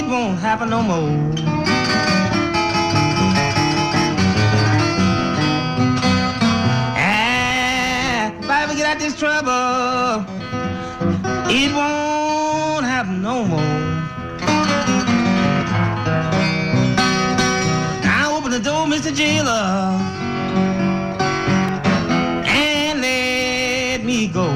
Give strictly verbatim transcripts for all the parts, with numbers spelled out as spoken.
won't happen no more. Ah, if I ever get out this trouble, it won't happen no more. Now open the door, Mister Jailer, and let me go.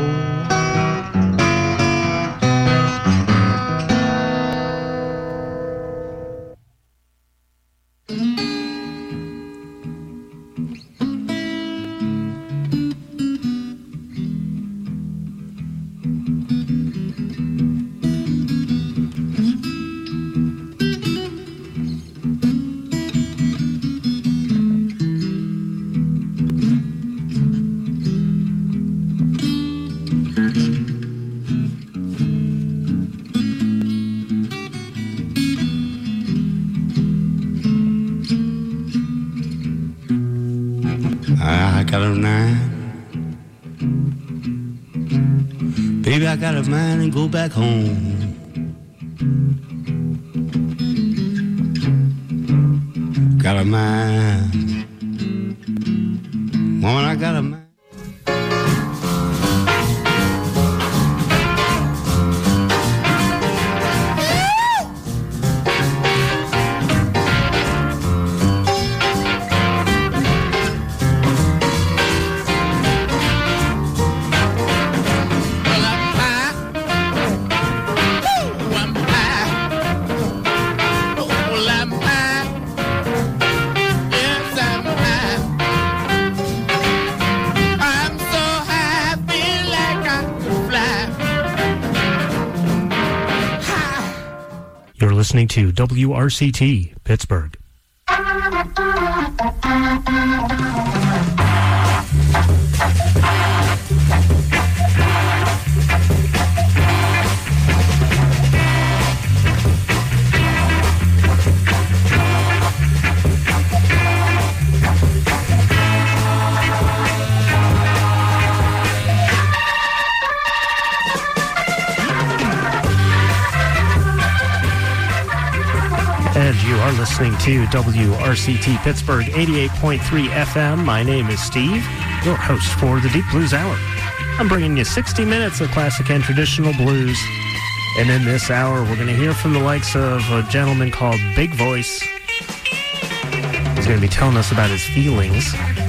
Baby, I got a mind and go back home. Got a mind. Woman, I got a mind. Listening to W R C T, Pittsburgh. You are listening to W R C T Pittsburgh eighty-eight point three F M. My name is Steve, your host for the Deep Blues Hour. I'm bringing you sixty minutes of classic and traditional blues. And in this hour, we're going to hear from the likes of a gentleman called Big Voice. He's going to be telling us about his feelings.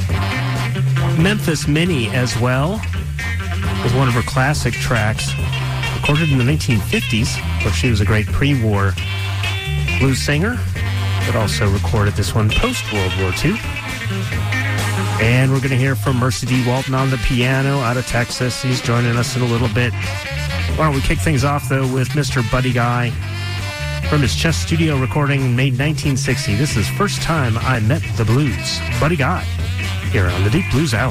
Memphis Minnie as well was one of her classic tracks, recorded in the nineteen fifties, where she was a great pre-war blues singer, but also recorded this one post-World War Two. And we're going to hear from Mercy D. Walton on the piano out of Texas. He's joining us in a little bit. Why don't we kick things off, though, with Mister Buddy Guy from his Chess Studio recording made nineteen sixty. This is First Time I Met the Blues. Buddy Guy, here on the Deep Blues Hour.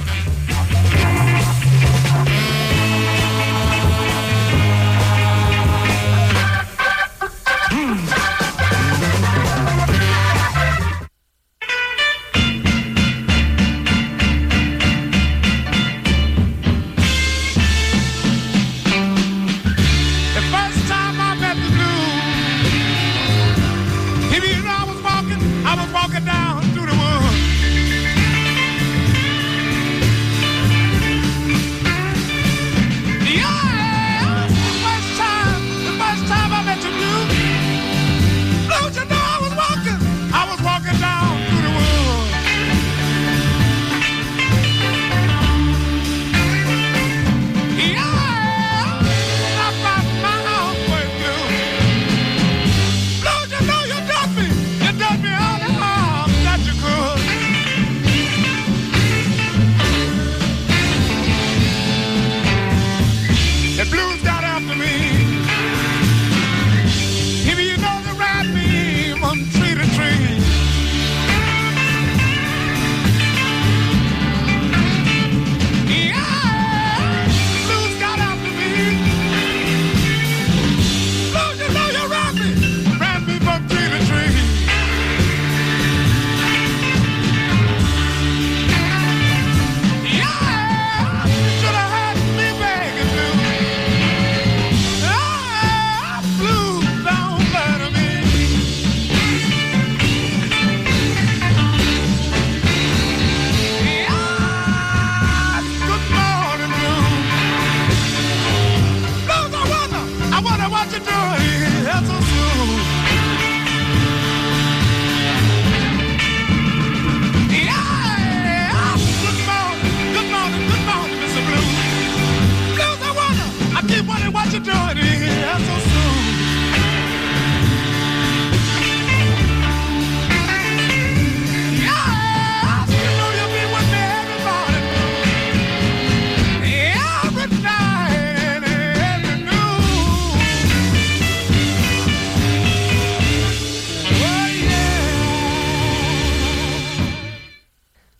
Let me out of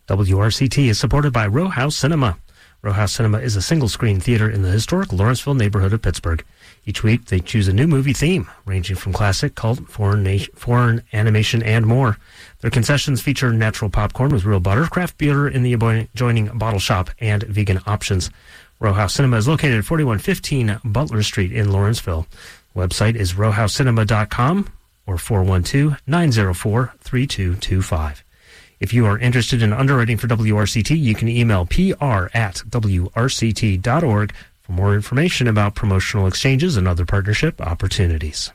W R C T is supported by Row House Cinema. Row House Cinema is a single-screen theater in the historic Lawrenceville neighborhood of Pittsburgh. Each week, they choose a new movie theme, ranging from classic, cult, foreign, nation, foreign animation, and more. Their concessions feature natural popcorn with real butter, craft beer in the adjoining bottle shop, and vegan options. Row House Cinema is located at forty-one fifteen Butler Street in Lawrenceville. Website is row house cinema dot com or four one two, nine zero four, three two two five. If you are interested in underwriting for W R C T, you can email P R at W R C T dot org for more information about promotional exchanges and other partnership opportunities.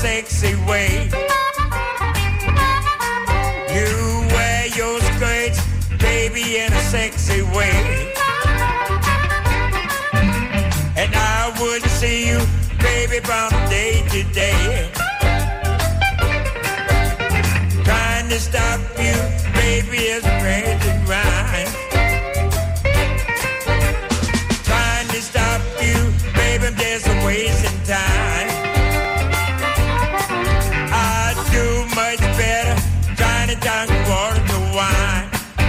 sexy way. You wear your skirts, sexy way. And I would see you, baby, from day to day. Trying to stop you, baby, is crazy grind. Trying to stop you, baby, I'm just wasting time. I do much better trying to drink water to wine.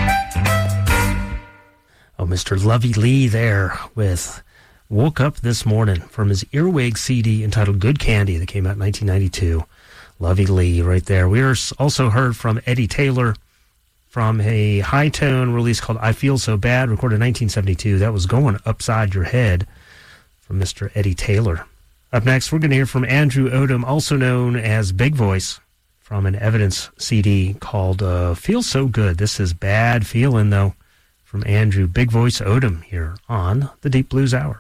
Oh, Mister Lovey Lee there with Woke Up This Morning from his Earwig C D entitled Good Candy that came out in nineteen ninety-two. Lovey Lee right there. We also heard from Eddie Taylor from a high-tone release called I Feel So Bad, recorded in nineteen seventy-two. That was Going Upside Your Head from Mister Eddie Taylor. Up next, we're going to hear from Andrew Odom, also known as Big Voice, from an Evidence C D called uh, Feel So Good. This is Bad Feeling, though, from Andrew Big Voice Odom here on the Deep Blues Hour.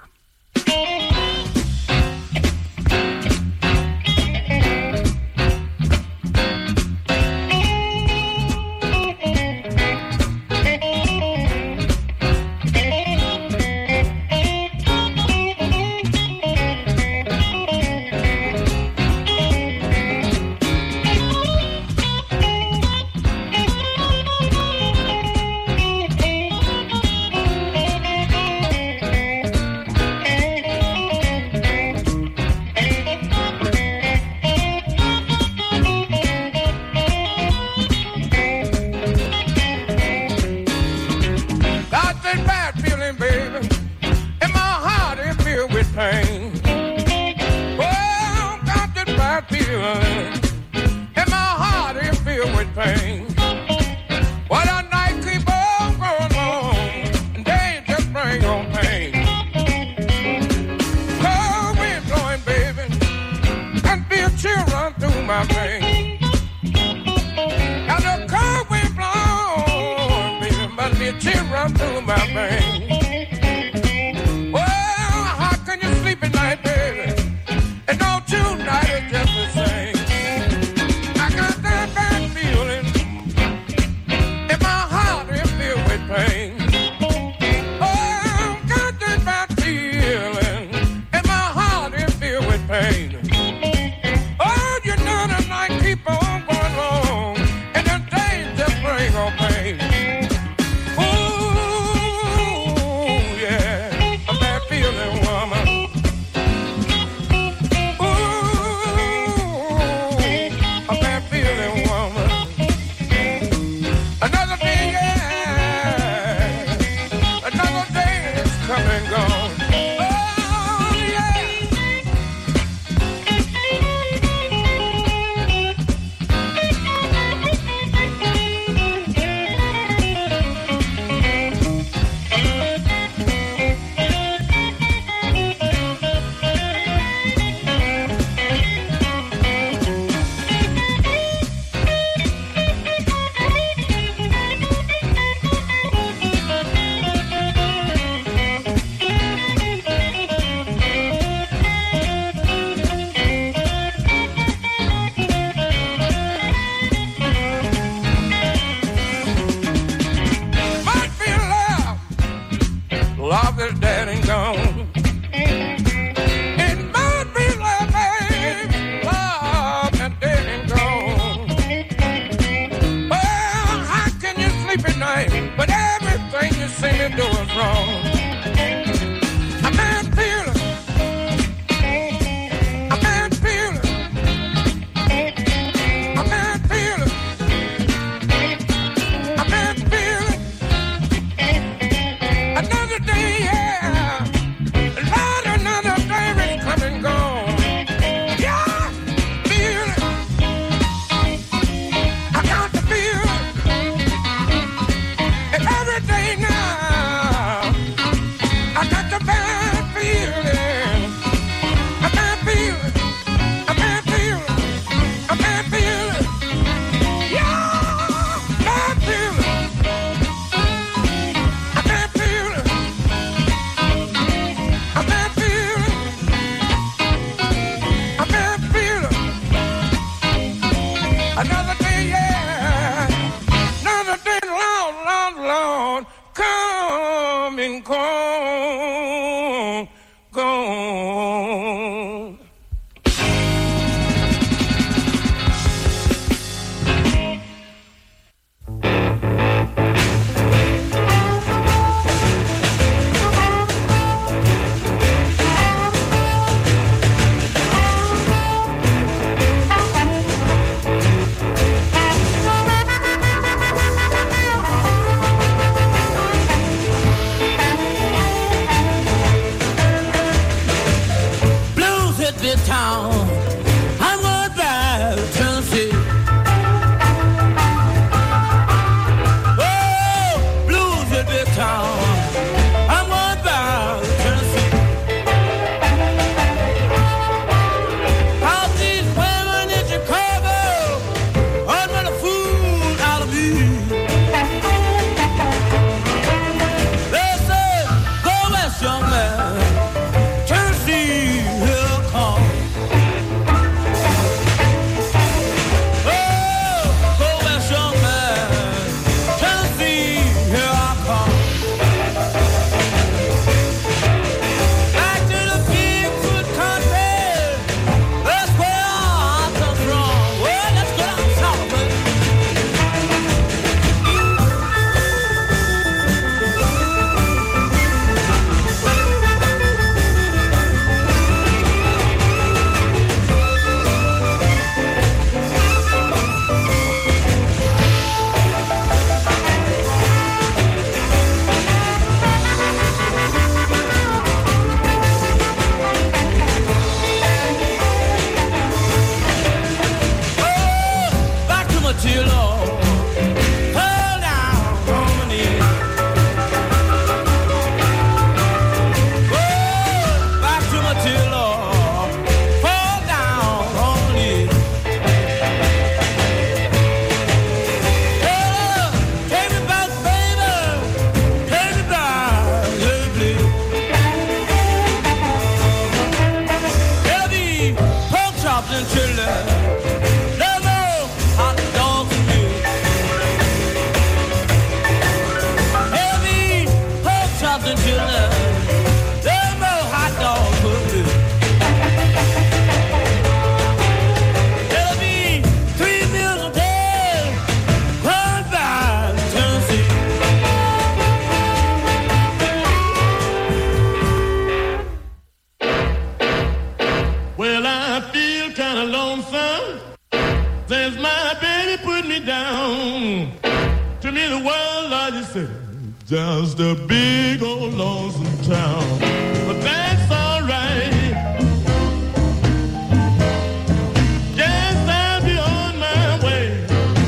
Every day now gone, gone. Town. I'm going back to Tennessee. Oh, blues hit this town. I'm going back to Tennessee. All these women in Chicago are not a fool out of me. They say, go west, young man. Tennessee, here come. Just a big old lonesome town, but that's all right. Yes, I'll be on my way.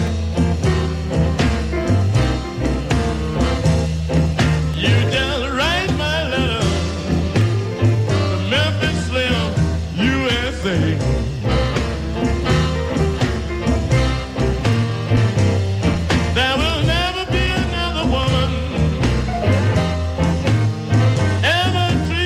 You just write my letter to Memphis Slim, U S A. There will never be another woman ever treat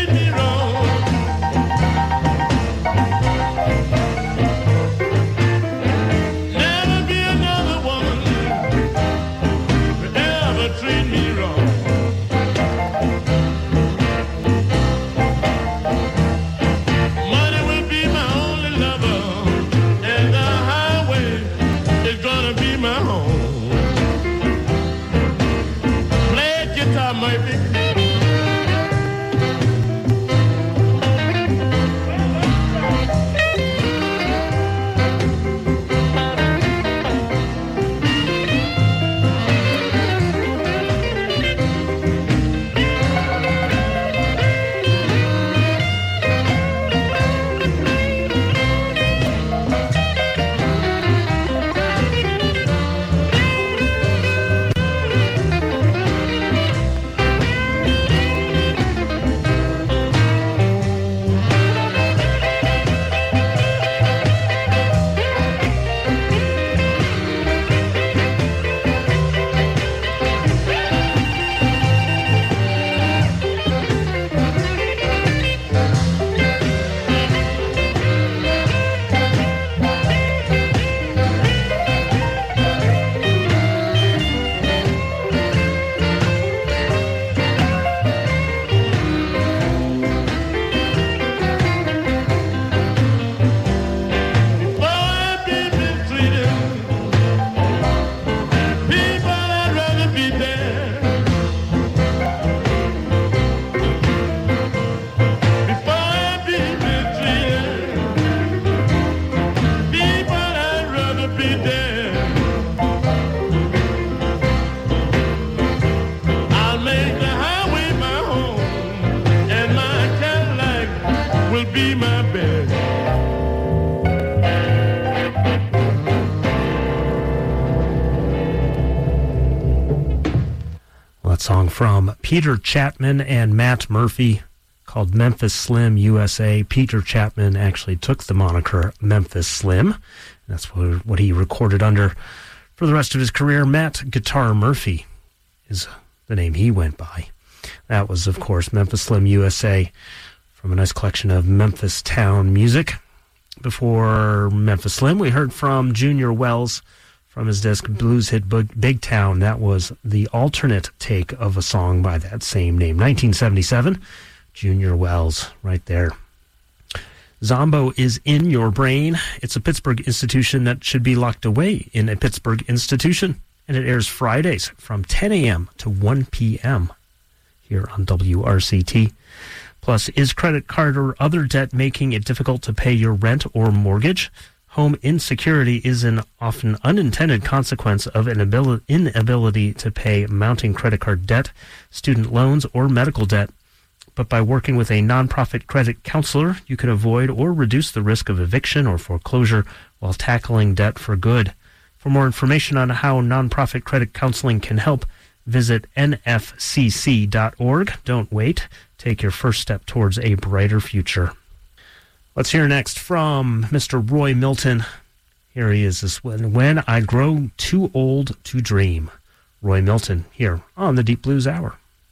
song from Peter Chapman and Matt Murphy called Memphis Slim U S A. Peter Chapman actually took the moniker Memphis Slim. That's what, what he recorded under for the rest of his career. Matt Guitar Murphy is the name he went by. That was, of course, Memphis Slim U S A from a nice collection of Memphis town music. Before Memphis Slim, we heard from Junior Wells from his disc Blues Hit Big Town. That was the alternate take of a song by that same name. nineteen seventy-seven, Junior Wells right there. Zombo is in your brain. It's a Pittsburgh institution that should be locked away in a Pittsburgh institution. And it airs Fridays from ten a.m. to one p.m. here on W R C T. Plus, is credit card or other debt making it difficult to pay your rent or mortgage? Home insecurity is an often unintended consequence of an abil- inability to pay mounting credit card debt, student loans, or medical debt. But by working with a nonprofit credit counselor, you can avoid or reduce the risk of eviction or foreclosure while tackling debt for good. For more information on how nonprofit credit counseling can help, visit N F C C dot org. Don't wait. Take your first step towards a brighter future. Let's hear next from Mister Roy Milton. Here he is this one. When I Grow Too Old to Dream. Roy Milton here on the Deep Blues Hour.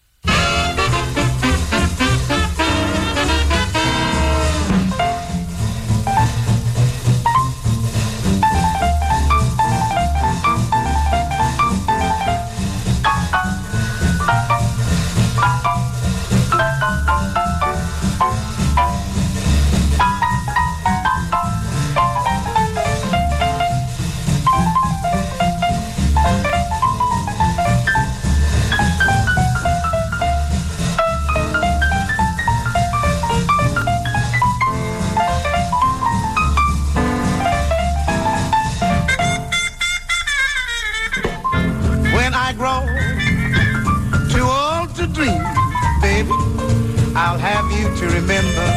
I'll have you to remember.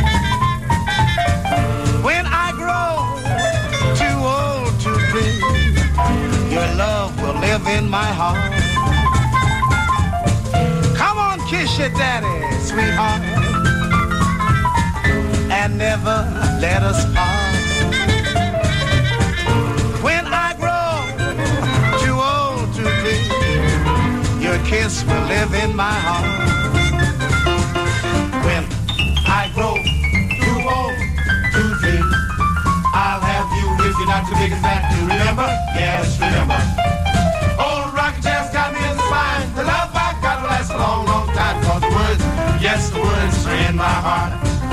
When I grow too old to dream, your love will live in my heart. Come on, kiss your daddy, sweetheart, and never let us part. When I grow too old to dream, your kiss will live in my heart. When I grow too old to dream, I'll have you if you're not too big and fat to remember. Yes, remember. Old rockin' chair's got me in the spine. The love I got will last a long, long time. For the words, yes, the words are in my heart.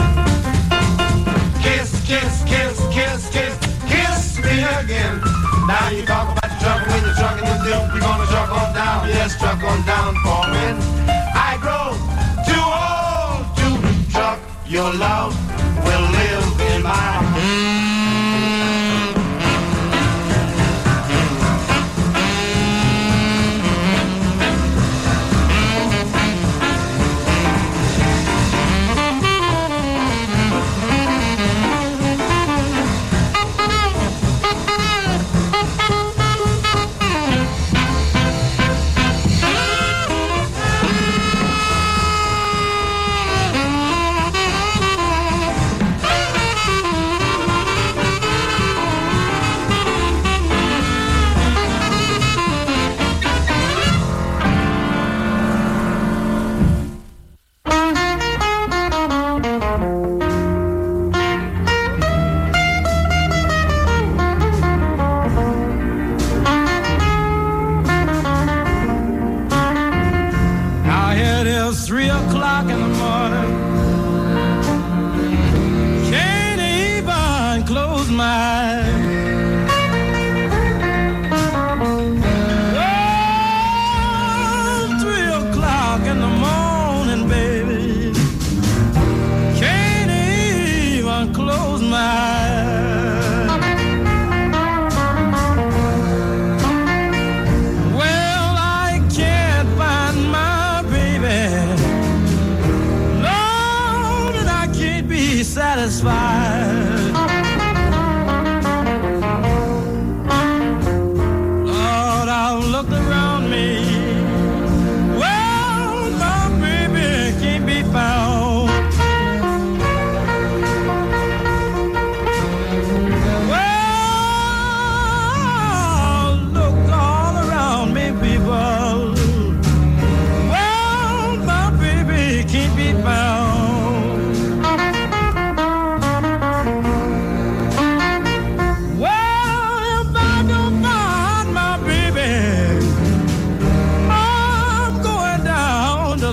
Kiss, kiss, kiss, kiss, kiss, kiss me again. Now you talk about the trouble when you're trucking the dip. You're gonna truck on down, yes, truck on down for when I grow too old. Your love will live in my heart.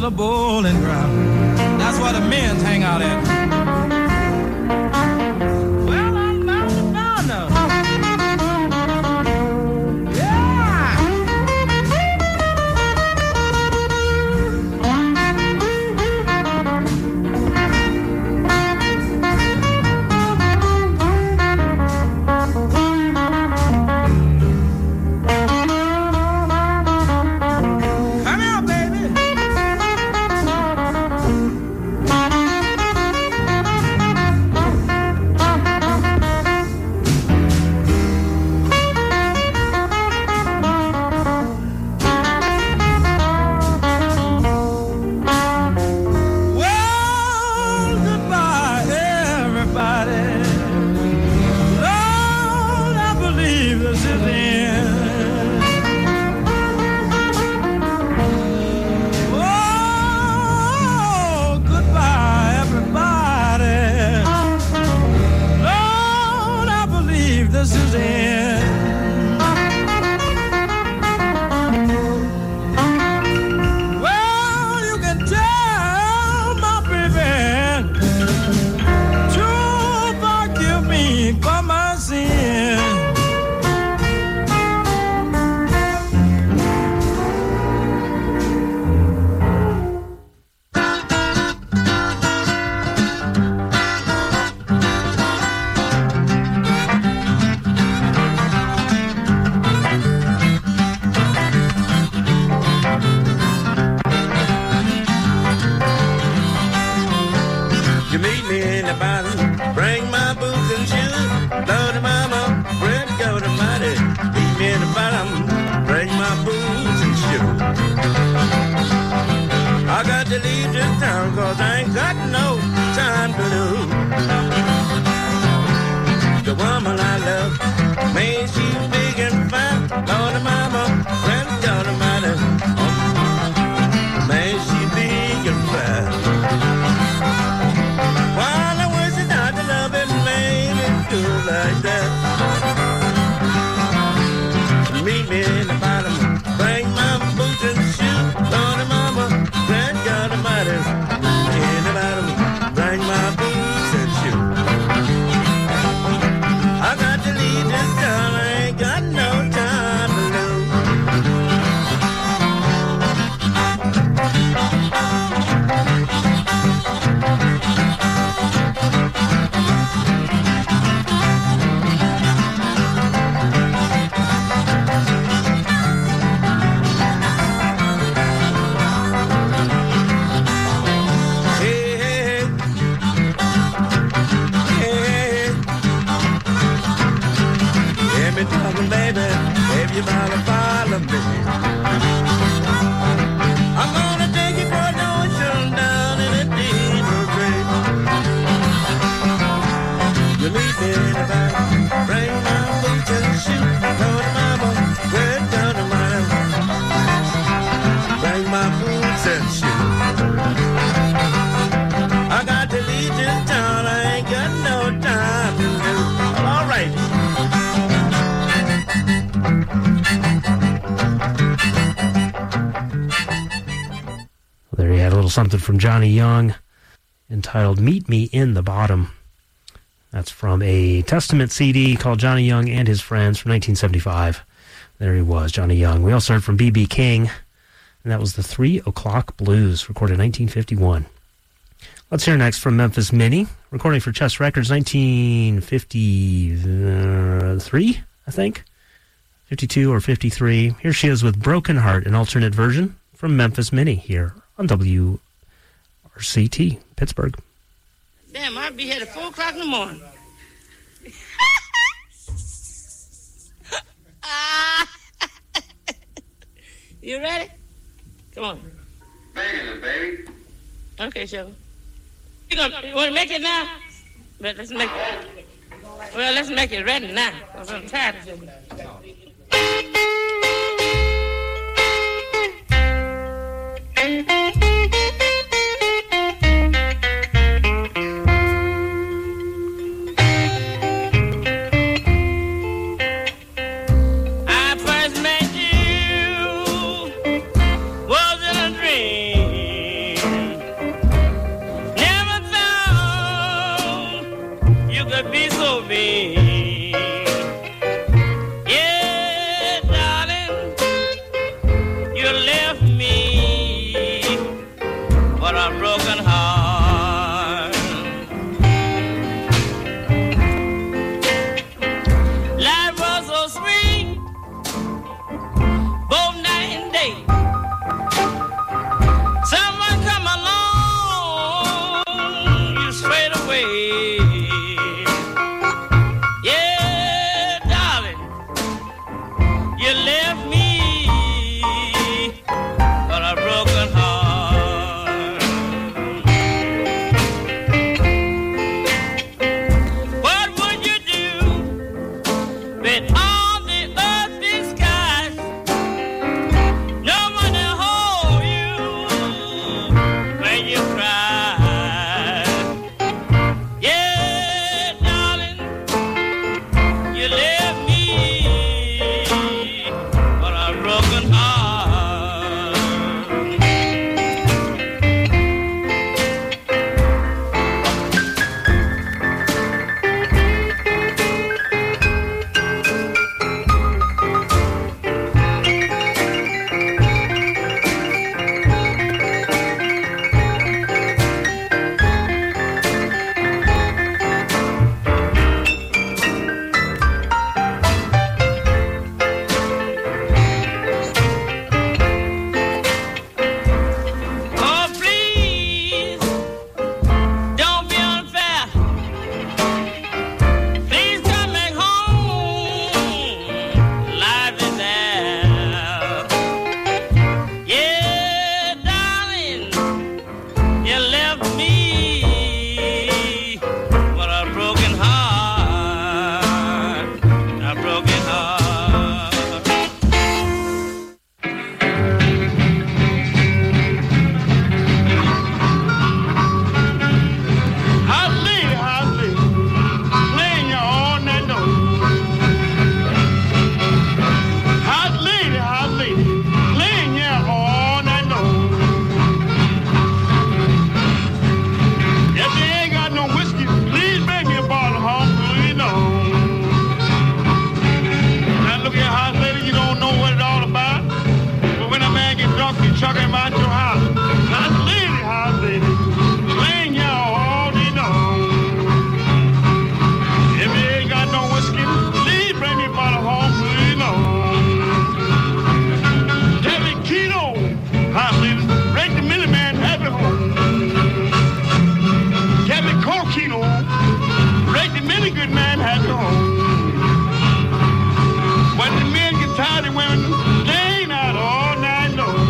the bowling ground. That's where the men hang out at. Well, I'm bound to bound now. Something from Johnny Young entitled Meet Me in the Bottom. That's from a Testament C D called Johnny Young and His Friends from nineteen seventy-five. There he was, Johnny Young. We also heard from B B King, and that was the Three O'Clock Blues, recorded in nineteen fifty-one. Let's hear next from Memphis Minnie, recording for Chess Records nineteen fifty-three, I think. fifty-two or fifty-three. Here she is with Broken Heart, an alternate version from Memphis Minnie here on W R C T, Pittsburgh. Damn, I'll be here at four o'clock in the morning. You ready? Come on. Banging, baby. Okay, Sugar. You gonna you want to make it now? But let's make it. Well, let's make it ready now. I'm tired of it. I first met you was in a dream. day, someone come along, you straight away. Yeah, darling, you left me but a broken heart. What would you do with all the earthly skies? No one to hold you when you cry. Yeah, darling, you left me but a broken heart. Oh, please, don't be unfair. Please come back home. Life is there. Yeah, darling, you left me but a broken heart. A broken heart. Hot lady, hot lady, playing you all night long. Hot lady, hot lady, playing you all night long. If you ain't got no whiskey, please bring me a bottle of Hungry Long. Now look here, hot lady, you don't know what it's all about. But when a man gets drunk, you chuck him out your house. Hot lady, hot lady, playing you all day long. If you ain't got no whiskey, please bring me a bottle of Hungry Long. Tell me Keno, hot lady, break the millie man happy home. Tell me Coquino, break the millie good man happy home. When the men get tired of women, staying out all night long.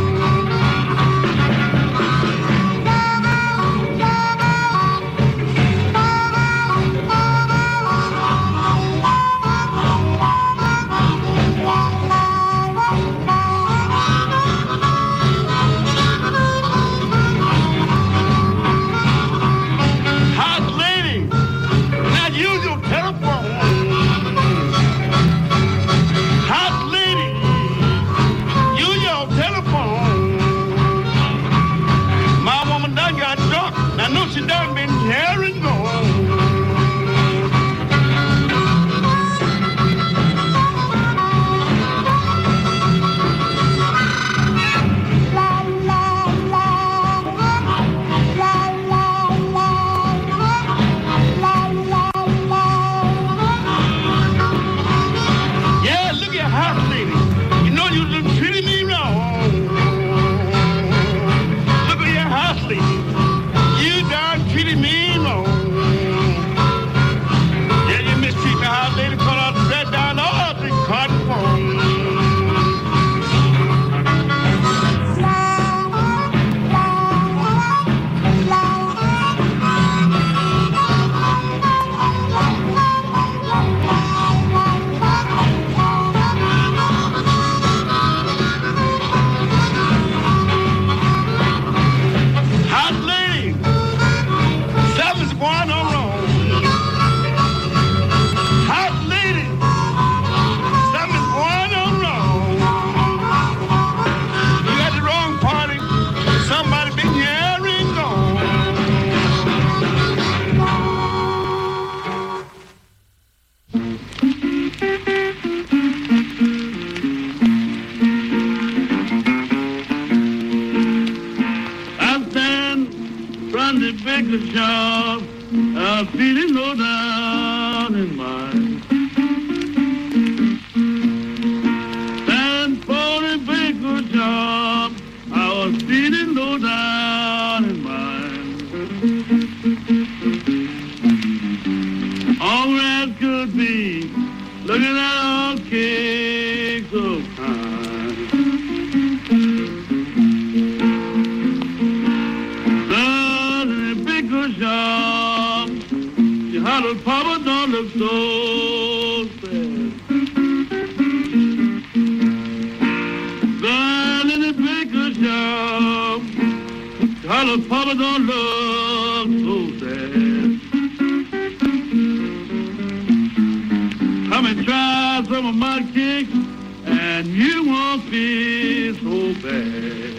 Hot lady, now use your telephone. Hot lady, use your telephone. My woman done got drunk. I know she done been here and gone. Yeah, look at hot lady. You know you done treated me wrong. Look at your hot lady. You done treated me wrong. Yeah, you mistreat me, hot lady. Cut out the red down all the cotton phone. Hot lady, something's going on wrong. Hot lady, something's going on wrong. You got the wrong party. Somebody been here and gone. I'm standing from the baker shop. I'm feeling low down in mine. Stand for the baker malt cake so kind. Down in the pickle shop, your hollow papa don't look so sad. Down in the pickle shop, your hollow papa don't look so sad. Come and try some of my cake, and you won't be so bad.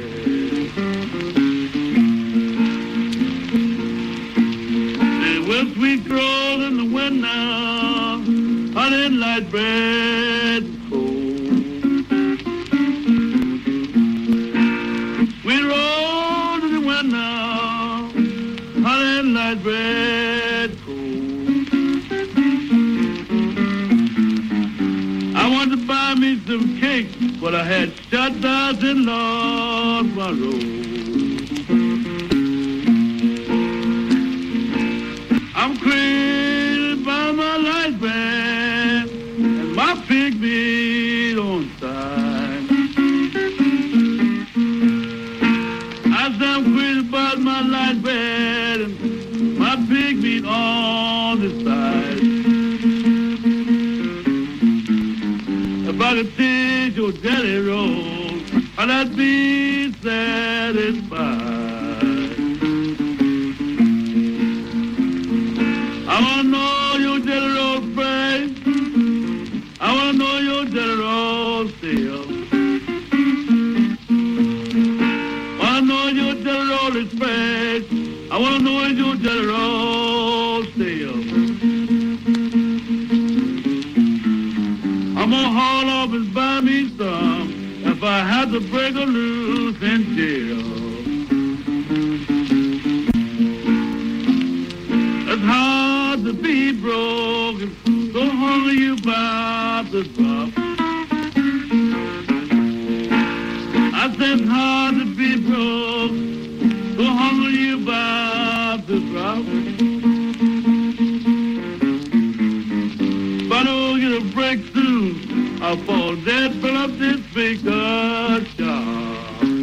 There were sweet rolls in the wind now, honey light bread cold. Sweet rolls in the wind now, honey light bread cold. I wanted to buy me some cake, but I had shut down and lost my road. I'm crazy by my light band and my pig meat on side. I said I'm crazy about my light band and my pig meat on the side. If I could taste your jelly roll, I'd be satisfied. I wanna know your jelly roll fresh. I wanna know your jelly roll still. Wanna know your jelly roll is fresh. I wanna know your jelly roll still. I'm gonna haul off and buy me some if I have to break a loose in jail. It's hard to be broke, so hungry you about to drop. I said it's hard to be broke, so hungry you about to drop. If I don't get a breakthrough, I'll fall dead, fill up this baker shop.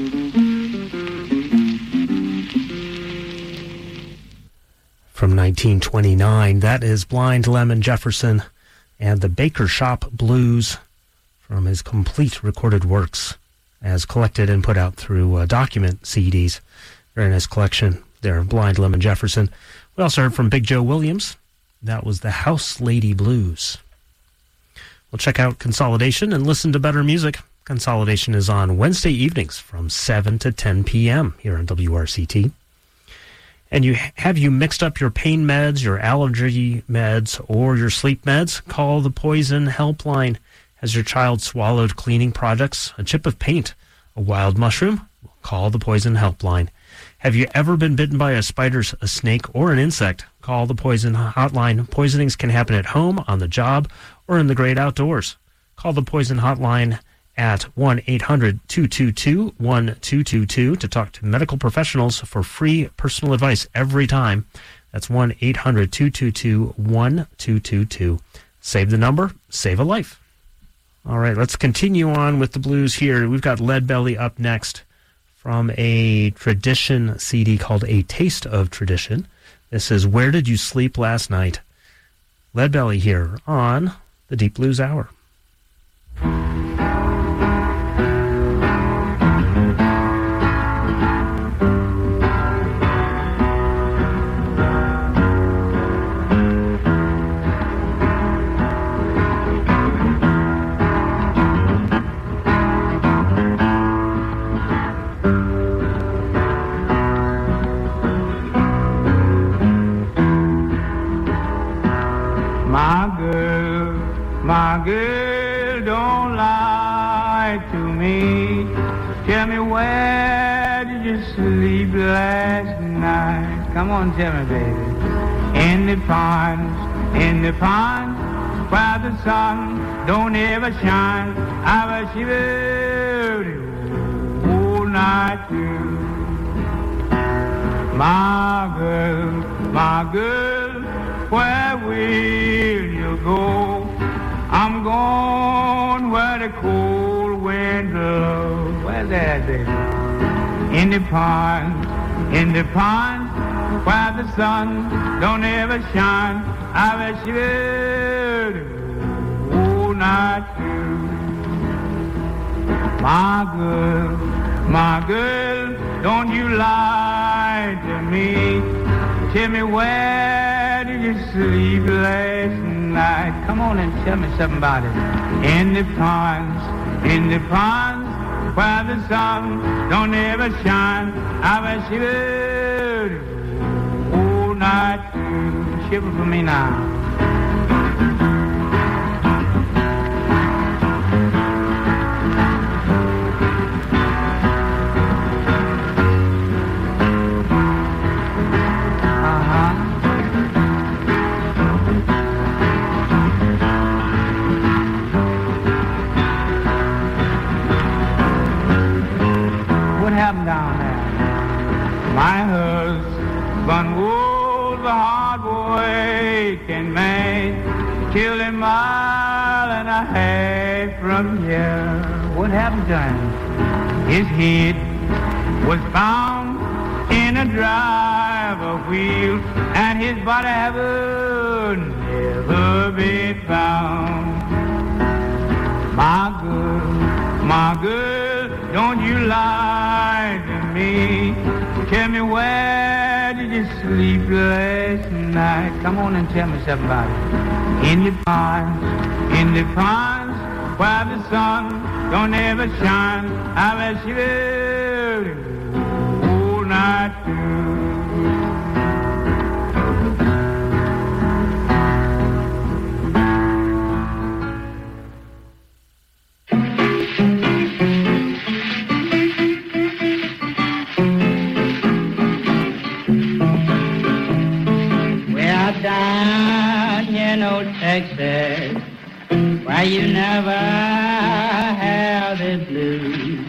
From nineteen twenty-nine, that is Blind Lemon Jefferson and the Baker Shop Blues from his complete recorded works as collected and put out through uh, Document C Ds. Very nice collection there, Blind Lemon Jefferson. We also heard from Big Joe Williams. That was the House Lady Blues. We'll check out Consolidation and listen to better music. Consolidation is on Wednesday evenings from seven to ten p.m. here on W R C T. And you have you mixed up your pain meds, your allergy meds, or your sleep meds? Call the Poison Helpline. Has your child swallowed cleaning products, a chip of paint, a wild mushroom? Call the Poison Helpline. Have you ever been bitten by a spider, a snake, or an insect? Call the Poison Hotline. Poisonings can happen at home, on the job, or in the great outdoors. Call the Poison Hotline at one eight hundred two two two one two two two to talk to medical professionals for free personal advice every time. That's one eight hundred two two two one two two two. Save the number, save a life. All right, let's continue on with the blues here. We've got Leadbelly up next from a Tradition C D called A Taste of Tradition. This is Where Did You Sleep Last Night? Leadbelly here on the Deep Blues Hour. My girl, don't lie to me. Tell me, where did you sleep last night? Come on, tell me, baby. In the pond, in the pond, where the sun don't ever shine. I was shivered all night through. My girl, my girl, where will you go? I'm I'm going where the cold wind blows. Where's that, baby? In the pond, in the pond, where the sun don't ever shine. I wish you all night through. My girl, my girl, don't you lie to me. Tell me, where did you sleep last night? Come on and tell me something about it. In the ponds, in the ponds, where the sun don't ever shine. I was shivered all night through. Shiver for me now. Down there, my husband was a hard working man, killed a mile and a half from here. What happened to him? His head was found in a driver wheel, and his body ever never been found. My girl, my girl, don't you lie to me. Tell me, where did you sleep last night? Come on and tell me something about it. In the ponds, in the ponds, where the sun don't ever shine. I was shivering all night through. Down here, no Texas, where you never have the blues.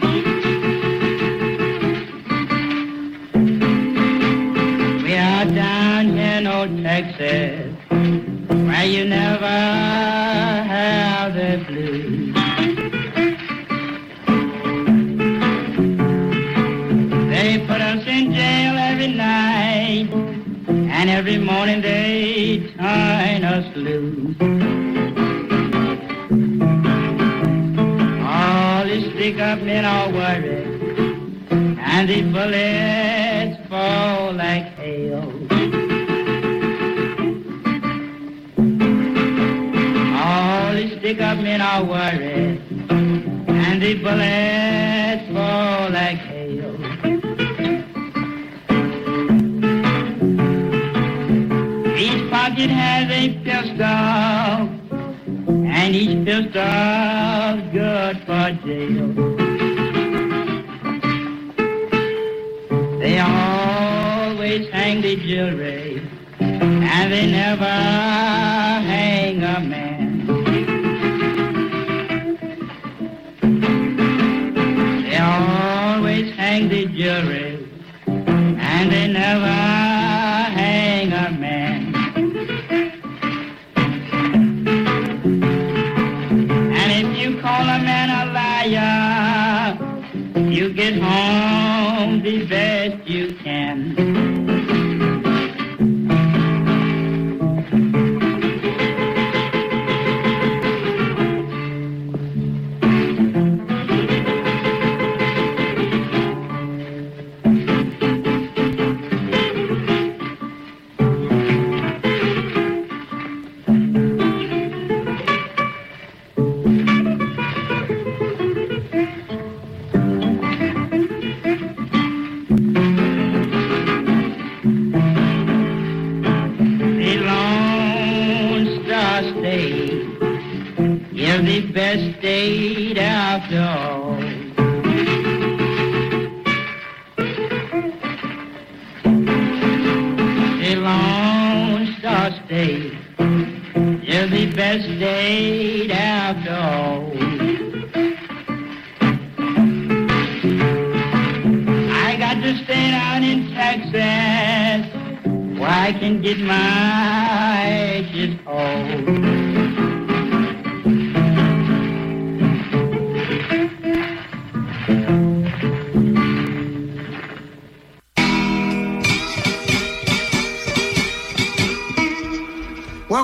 We are down here, no Texas, where you never have the blues. They put us in jail every night, and every morning they turn us loose. All the stick-up men are worried, and the bullets fall like hail. All the stick-up men are worried, and the bullets fall like hail. Each pocket has a pistol, and each pistol's good for jail. They always hang the jury, and they never hang a man. They always hang the jury, and they never hang a man. Call a man a liar, you get home the best you can. Best state after all. The Lone Star State is the best state after all. I got to stay down in Texas where I can get my edges old.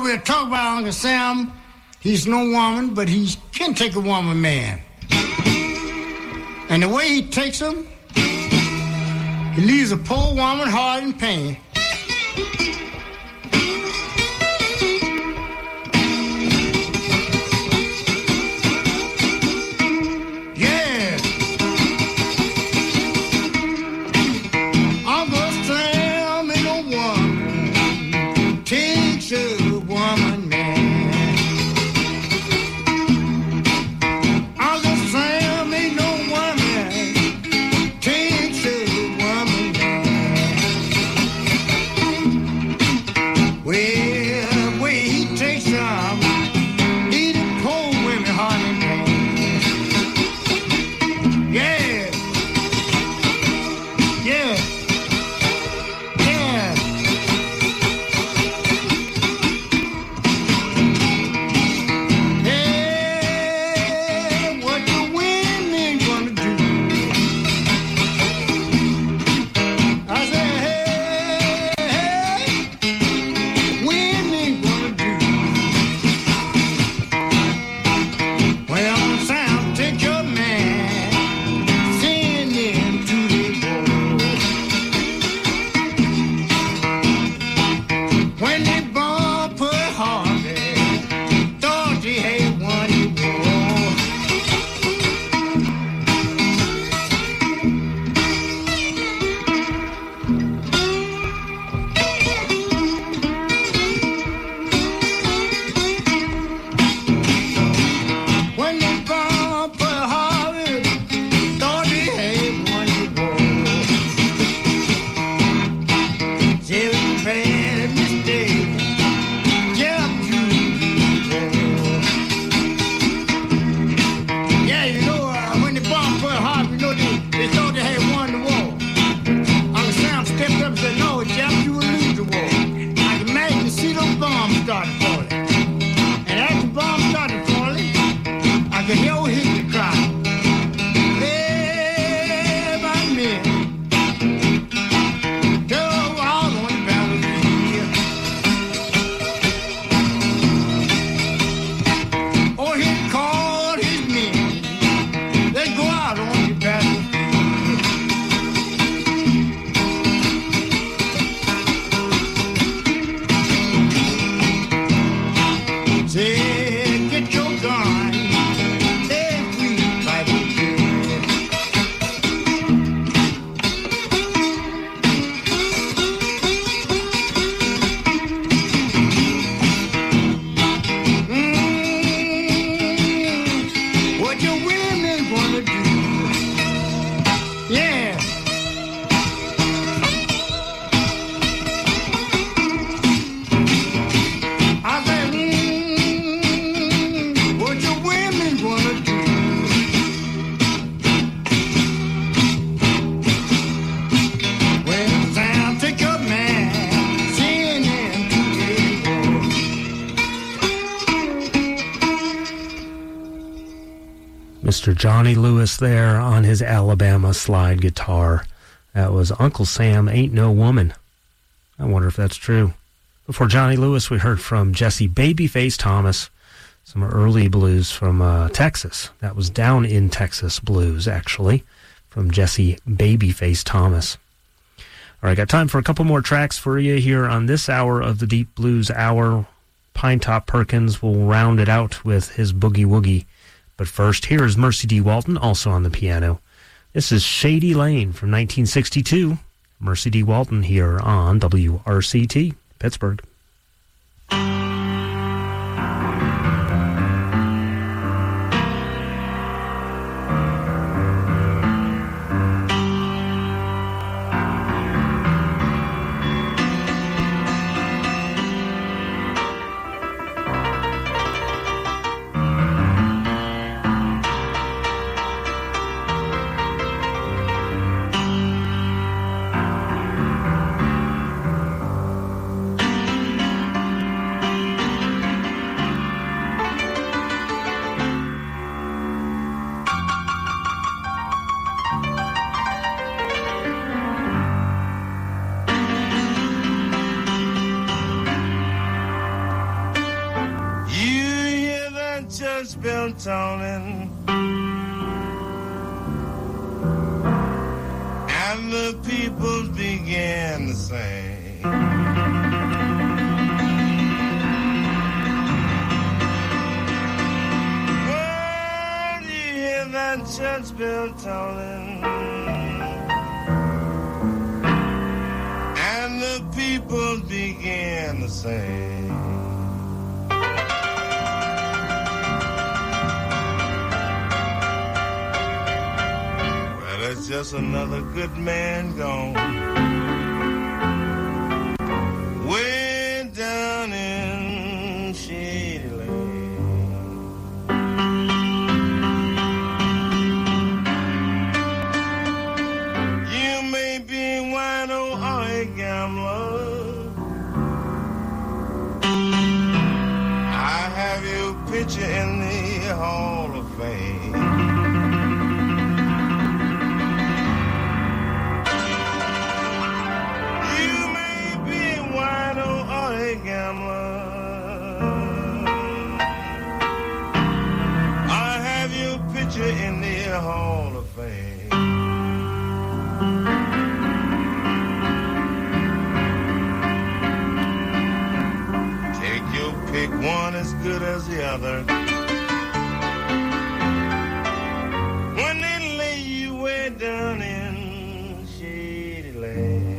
we'll talk about Uncle Sam. He's no woman, but he can take a woman man. And the way he takes them, he leaves a poor woman hard in pain. Yeah. Uncle Sam ain't no woman, takes a woman man. Uncle Sam ain't no woman, takes a woman man. Well, way he takes some, leave the poor women hard in pain. Yeah. Yeah. Yeah. Hey, what the women gonna do? I said, hey, hey, women gonna do? Well, Sam, take your man, send him to the war. When they bomb Pearl Harbor, thought they had won the war. When they bomb Pearl Harbor, thought they had won the war. Seven bad mistakes, kept you war. Yeah, you know, uh, when they bombed Pearl Harbor, you know, they, they thought they had won the war. Uncle Sam stepped up and said, no, Jeff, you will lose the war. I can imagine to see those bombs started falling. And as the bombs started falling, I could hear old Hickey cry. Hey, my men, go out on the battlefield. Oh, he called his men. Let's go out on the battlefield. Say, get your gun. Say, free Bible Belt. Mm, what your women gonna do? Yeah. I said, mm, what your women gonna do? Well, Sam, take your man, send him to the war. Mister Johnny Lewis there on his Alabama slide guitar. That was Uncle Sam Ain't No Woman. I wonder if that's true. Before Johnny Lewis, we heard from Jesse Babyface Thomas, some early blues from uh, Texas. That was Down in Texas blues, actually, from Jesse Babyface Thomas. All right, got time for a couple more tracks for you here on this hour of the Deep Blues Hour. Pinetop Perkins will round it out with his Boogie Woogie. But first, here is Mercy D. Walton, also on the piano. This is Shady Lane from nineteen sixty-two. Mercy D. Walton here on W R C T, Pittsburgh. built tolling, and the people began to sing. When you hear that church bell tolling, and the people began to sing. It's just another good man gone, way down in Shady Lane. You may be wino or a gambler, I have your picture in the Hall of Fame. I have your picture in the Hall of Fame. Take your pick, one as good as the other. When they lay you way down in Shady Lane.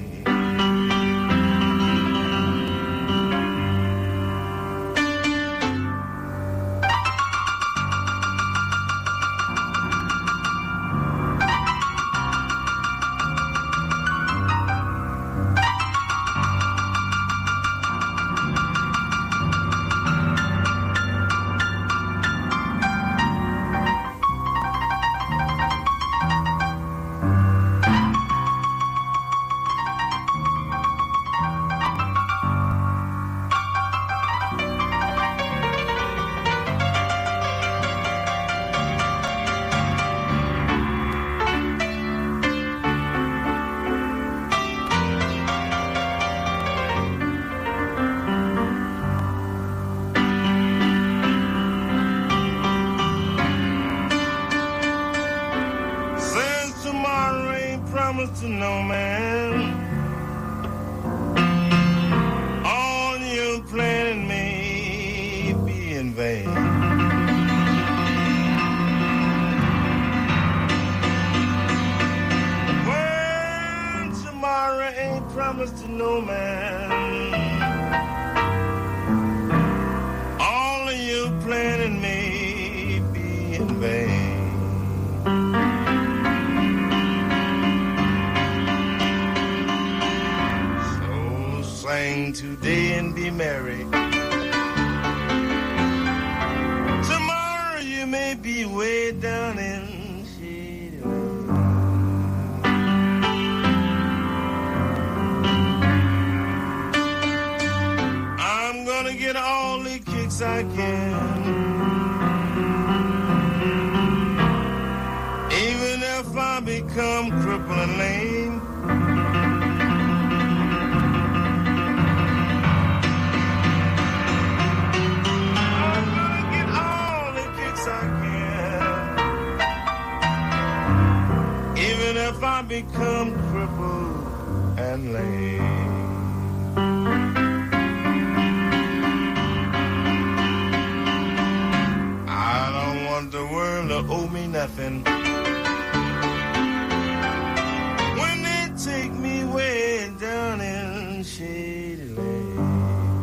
To no man, all your planning may be in vain. Well, tomorrow ain't promised to no man, all of your planning may be in vain. Sing today and be merry. Tomorrow you may be way down in Shady Lane. I'm gonna get all the kicks I can, even if I become crippled and lame. If I become crippled and lame, I don't want the world to owe me nothing. When they take me way down in Shady Lane.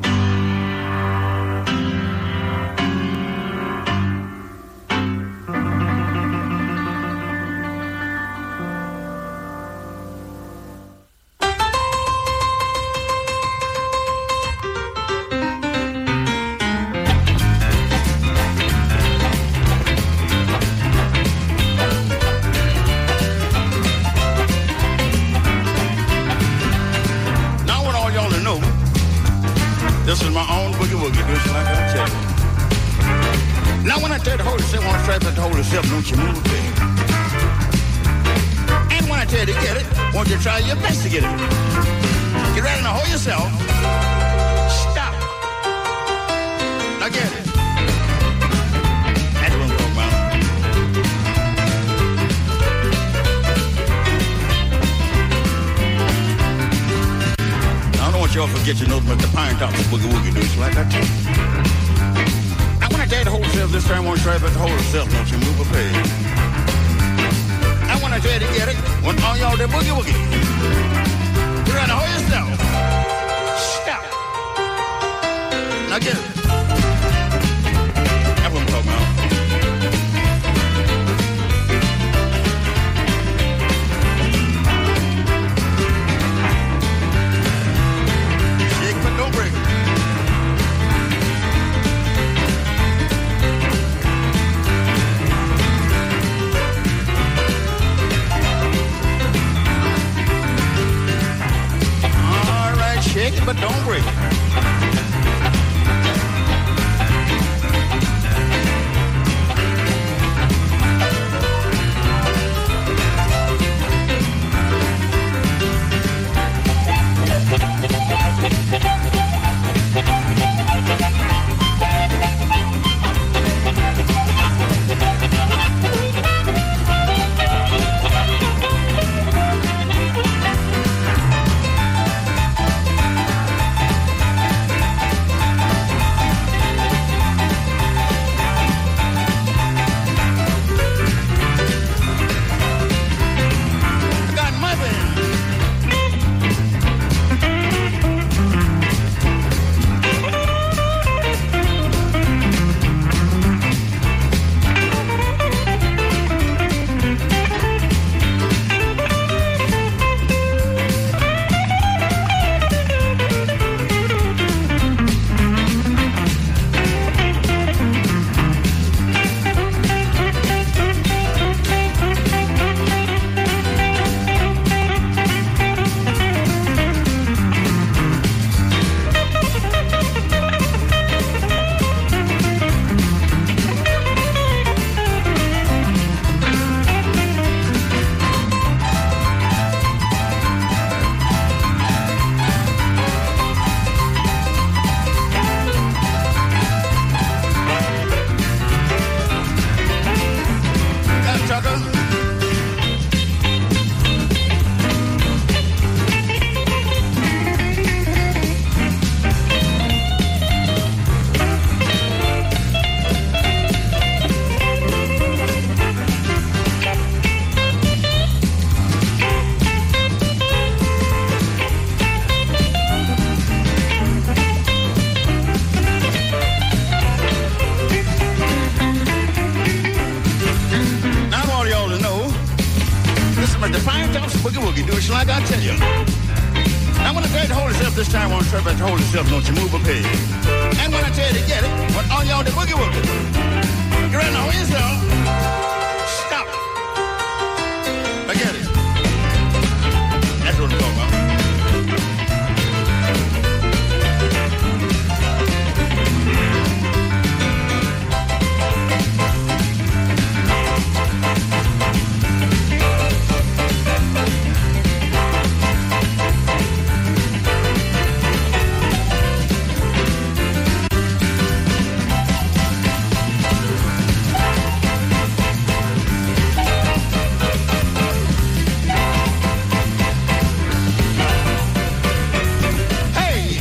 This is my own boogie woogie, just like I tell you. Now when I tell you to hold yourself, when I strap it to hold yourself, don't you move, baby. And when I tell you to get it, won't you try your best to get it. Get ready to hold yourself. Stop. Now get it. get your nose with the pine top boogie woogie do it like I tell you. I want to tell you the whole self this time, I want to try about the whole self, don't you move a page. I want to tell you to get it, when all y'all there boogie woogie. You're trying to hold yourself. Stop. Now get it. That's what I'm talking about. Shake but don't break. All right, shake it but don't break. Like I tell you. I'm gonna tell you to hold yourself this time, I want to try to hold yourself, don't you move a page. And when I tell you to get it, when all y'all the boogie woogie.